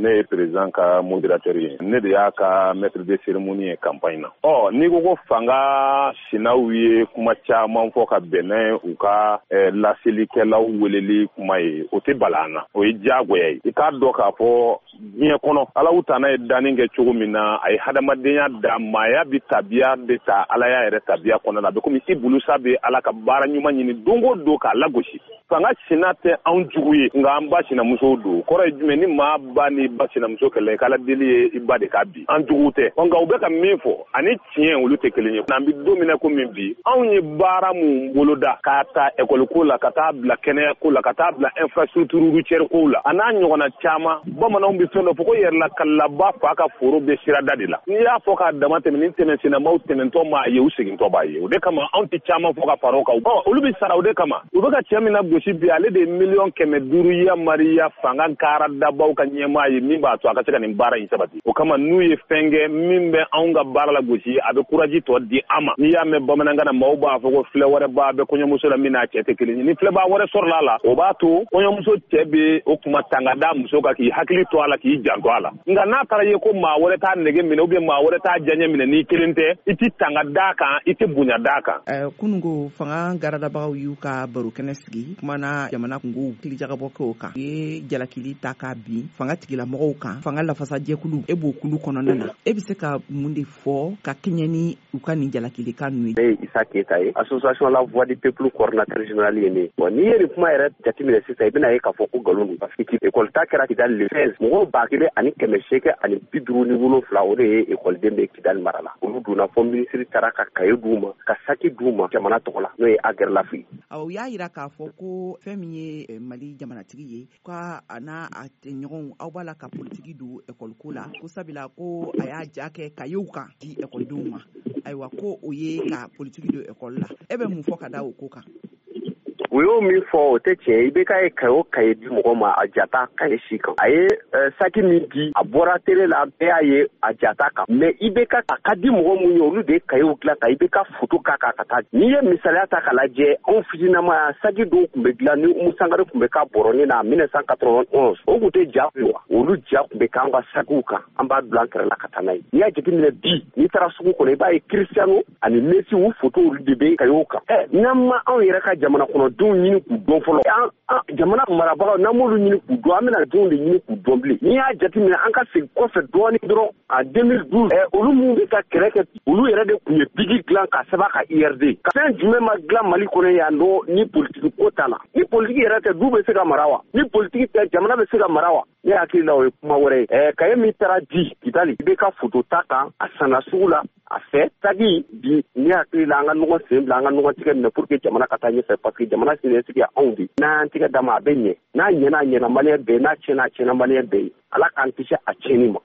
ne ye président ka modérateur ye. Ne de y'a ka maître de cérémonie ye campagne na. Ni ko fanga sinaw ye kuma caman fɔ ka bɛnɛ u ka laselilikɛlaw weleli kuma ye, o tɛ balana. O ye diyagoya ye. I k'a dɔn k'a fɔ diɲɛ kɔnɔ Ala Tana ye danni kɛ cogo min na, a ye hadamadenya da, maaya bi tabiya bɛ ta Ala y'a yɛrɛ tabiya kɔnɔ na. A bɛ komi i bulusa bɛ Ala ka baara ɲuman ɲini don o don k'a lagosi. Fanga sina tɛ anw jugu ye, nka an ba sinamusow don. Kɔrɔ ye jumɛn? Ni maa ba ni ba sinamuso kɛlɛ, k'Ala deli ye i ba de k'a bi. An jugu tɛ. Nka u bɛ ka min fɔ ani tiɲɛ olu tɛ kelen ye. N'an bɛ don min na komi bi, anw ye baara mun boloda k'a ta école ko la, ka taa bila kɛnɛya ko la, ka taa bila infrastructure routière ko la, a n'a ɲɔgɔnna caman. Bamananw bɛ fɛn dɔ fɔ ko yɛrɛla kalaba fa ka foro bɛ sirada de la. N'i y'a fɔ k'a dama tɛmɛ ni tɛmɛsennamaw tɛmɛntɔ m'a ye, u segintɔ b'a ye. O de kama anw tɛ caman fɔ ka fara o kan. Olu bɛ sara o de kama. U bɛ ka cɛ min na gosi bi, ale de ye 500,000 yamariya fanga kaara dabaw ka ɲɛmaa ye min b'a to a ka se ka nin baara in sabati. O kama n'u ye fɛn kɛ min bɛ anw ka baara la gosi, a bɛ courage tɔ di an ma. N'i y'a mɛn bamanankan na maaw b'a fɔ ko filɛ wɛrɛ b'a bɛ kɔɲɔmuso la min n'a cɛ tɛ kelen ye. Ni filɛbaa wɛrɛ sɔrɔla a la, o b'a to kɔɲɔmuso cɛ bɛ o kuma tanga da muso kan k'i hakili to a la, k'i janto a la. Nka n'a taara ye ko maa wɛrɛ t'a nege minɛ ou bien maa wɛrɛ t'a diyaɲɛ minɛ n'i kelen tɛ, i tɛ tanga d'a kan, i tɛ bonya d'a kan. Kunungo fanga garadabagaw y'u ka barokɛnɛ sigi, kumana jamana kungo kilijagabɔ kɛ o kan. U ye jalakili ta k'a bin fanga tigilamɔgɔw kan, fanga lafasajɛkulu, e b'o kulu kɔnɔna na. E bɛ se ka mun de fɔ ka kɛɲɛ ni u ka nin jalakilikan ninnu ye? Ne ye Isa Keyita ye, association La Voix du Peuple coordinateur général ye ne. Bon, n'i ye nin kuma yɛrɛ jateminɛ sisan, i bɛna ye k'a fɔ ko nkalon don. Parce que école ta kɛra Kidali le 16, mɔgɔw 1,857 o de ye écoleden bɛ Kidali mara la. Olu donna fɔ ministre taara ka cahier d'u ma, ka saki d'u ma jamana tɔgɔ la, n'o ye Aguerlafi. U y'a jira k'a fɔ ko fɛn min ye Mali jamanatigi ye, ka a n'a ɲɔgɔnw aw b'a la ka politiki don école ko la, ko sabula ko a y'a ja kɛ cahiers kan di écoledenw ma. Ayiwa ko o ye ka politiki don école la. E bɛ mun fɔ ka da o ko kan? U y'o min fɔ o tɛ tiɲɛ ye. IBK ye cahier di mɔgɔ ma a jata cahier si kan. A ye saki min di, a bɔra télé la, bɛɛ y'a ye a jata kan. Mais IBK a ka di mɔgɔ mun ye, olu de ye cahier dilan ka IBK photo k'a kan ka taa. N'i ye misaliya ta k'a lajɛ, anw fitininama saki dɔw tun bɛ dilan ni Umu Sankare tun bɛ k'a bɔrɔnin na 1991. O tun tɛ ja wa? Olu ja tun bɛ k'an ka sakiw kan. An b'a bila an kɛrɛ la ka taa n'a ye. N'i y'a jateminɛ bi, n'i taara sugu kɔnɔ, i b'a ye Cristiano ani Messi u photo olu de bɛ cahier kan. N'an ma anw yɛrɛ ka jamana kɔnɔ denw ɲini k'u dɔn fɔlɔ. Jamana marabagaw n'an m'olu ɲini k'u dɔn, an bɛna denw de ɲini k'u dɔn bilen. N'i y'a jateminɛ an ka segin kɔfɛ dɔɔnin dɔrɔn en 2012, olu minnu bɛ ka kɛlɛ kɛ, olu yɛrɛ de tun ye bigi dilan ka sɛbɛn ka IRD. Ka fɛn jumɛn ma dilan Mali kɔnɔ yan nɔ ni politiki ko t'a la. Ni politiki yɛrɛ tɛ, du bɛ se ka mara wa? Ni politiki tɛ, jamana bɛ se ka mara wa? Ne hakili la o ye kuma wɛrɛ ye. Cahier min taara di Kidali, i bɛ ka photo ta kan, a sanna sugu la, a fɛ tagi bi, ne hakili la an ka ɲɔgɔn sen bila, an ka ɲɔgɔn tigɛ minɛ pour que jamana ka taa ɲɛfɛ, parce que jamana siniɲɛsigi ye anw de. N'an tigɛ d'a ma a bɛ ɲɛ. N'a ɲɛna maliyɛn bɛɛ ye, n'a tiɲɛna maliyɛn bɛɛ ye. Ala k'an kisi a tiɲɛni ma.